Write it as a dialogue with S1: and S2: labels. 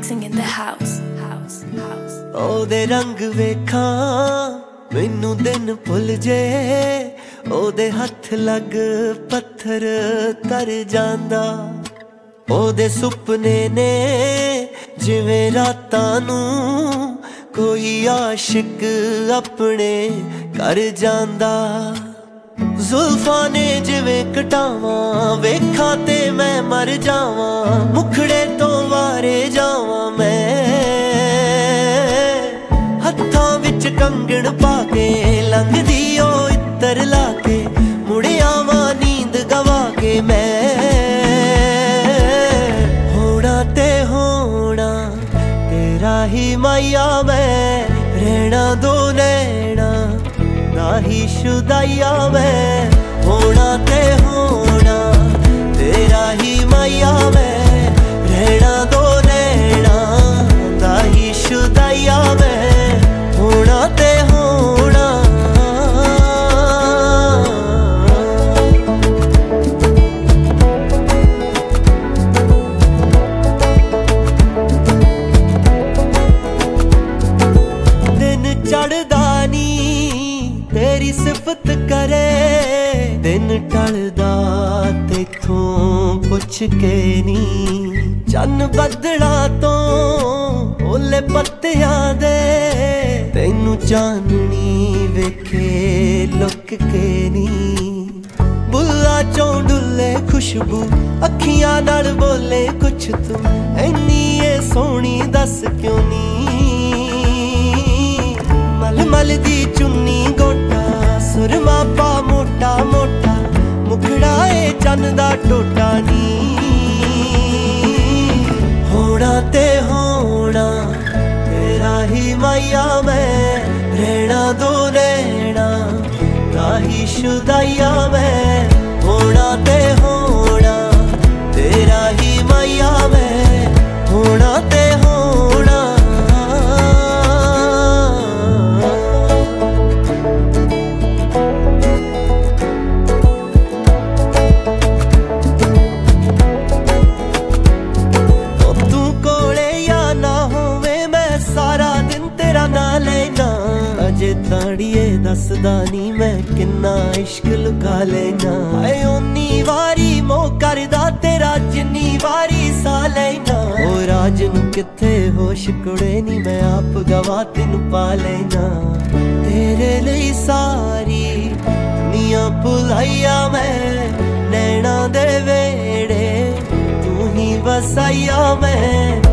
S1: mixing in the house.
S2: ਉਹਦੇ ਰੰਗ ਵੇਖਾਂ ਮੈਨੂੰ ਦਿਨ ਭੁੱਲ ਜੇ, ਉਹਦੇ ਹੱਥ ਲੱਗ ਪੱਥਰ ਤਰ ਜਾਂਦਾ। ਉਹਦੇ ਸੁਪਨੇ ਨੇ ਜਿਵੇਂ ਰਾਤਾਂ ਨੂੰ ਕੋਈ ਆਸ਼ਿਕ ਆਪਣੇ ਕਰ ਜਾਂਦਾ। ਜ਼ੁਲਫਾਂ ਨੇ ਜਿਵੇਂ ਕਟਾਵਾਂ ਵੇਖਾਂ ਤੇ ਮੈਂ ਮਰ ਜਾਵਾਂ, ਮੁਖੜੇ ਤੋਂ ਵਾਰੇ ਜਾਵਾਂ ਮੈਂ। ਹੱਥਾਂ ਵਿੱਚ ਕੰਗਣ ਪਾ ਕੇ ਲੰਘਦੀ ਉਹ ਇੱਤਰ ਲਾ ਕੇ, ਮੁੜ ਆਵਾਂ ਨੀਂਦ ਗਵਾ ਕੇ ਮੈਂ। ਹੋਣਾ ਤੇ ਹੋਣਾ ਤੇਰਾ ਹੀ ਮਾਇਆ ਮੈਂ, ਰਹਿਣਾ ਦੋ ਨੈਣਾ ਦਾ ਹੀ ਸ਼ੁਦਾਈਆ ਮੈਂ। ਹੋਣਾ ਤੇ ਹੋਣਾ ਤੇਰਾ ਹੀ ਮਾਇਆ ਮੈਂ, ਰਹਿਣਾ ਦੋ ਨੈਣਾ ਦਾ ਹੀ ਸ਼ੁਦਾਈਆ ਮੈਂ। ਹੋਣਾ ਤੇ ਹੋਣਾ ਦਿਨ ਚੜ੍ਹਦਾ ਨੀ ਤੇਰੀ ਸਿਫਤ ਕਰੇ, ਦਿਨ ਢਲਦਾ ਤੇਥੋਂ ਪੁੱਛ ਕੇ ਨੀ। ਚੰਨ ਬੱਦਲਾਂ ਤੋਂ ਓਲੇ ਪੱਤਿਆਂ ਦੇ, ਤੈਨੂੰ ਚਾਨਣੀ ਵੇਖੇ ਲੁੱਕ ਕੇ ਨੀ। ਬੁੱਲਾਂ ਚੋਂ ਡੁੱਲੇ ਖੁਸ਼ਬੂ ਅੱਖੀਆਂ ਨਾਲ ਬੋਲੇ ਕੁਛ ਤੂੰ, ਐਨੀ ਏ ਸੋਹਣੀ ਦੱਸ ਕਿਉਂ ਨੀ। ਮਲਮਲ ਦੀ ਚੁੰਨੀ ਗੋਟਾ ਸੁਰਮਾ ਪਾ ਮੋਟਾ ਮੋਟਾ, ਮੁਖੜਾ ਏ ਚੰਨ ਦਾ ਟੋਟਾ ਨੀ। ਹੋਣਾ ਤੇ ਹੋਣਾ ਤੇਰਾ ਹੀ ਮਾਇਆ ਮੈਂ, ਰਹਿਣਾ ਦੋ ਨੈਣਾ ਦਾ ਹੀ ਸ਼ੁਦਾਈਆ ਮੈਂ। ਹੋਣਾ ਤੇ ਹੋਣਾ ਤੇਰਾ ਹੀ ਮਾਇਆ ਮੈਂ, ਹੋਣਾ ਤੇ ਹੋਣਾ। ਅਜੇ ਤਾੜੀਏ ਦੱਸਦਾ ਨੀ ਮੈਂ ਕਿੰਨਾ ਇਸ਼ਕ ਲੁਕਾ ਲੈਣਾ। ਹਾਏ ਓਨੀ ਵਾਰੀ ਮੋਹ ਕਰਦਾ ਤੇਰਾ ਜਿੰਨੀ ਵਾਰੀ ਸਾ ਲੈਣਾ। ਉਹ ਰਾਜ ਨੂੰ ਕਿੱਥੇ ਹੋਸ਼ ਕੁੜੇ ਨੀ ਮੈਂ ਆਪ ਗਵਾ ਤੈਨੂੰ ਪਾ ਲੈਣਾ। ਤੇਰੇ ਲਈ ਸਾਰੀ ਦੁਨੀਆ ਭੁਲਾਈਆ ਮੈਂ, ਨੈਣਾ ਦੇ ਵੇੜੇ ਤੂੰ ਹੀ ਵਸਾਈਆ ਮੈਂ।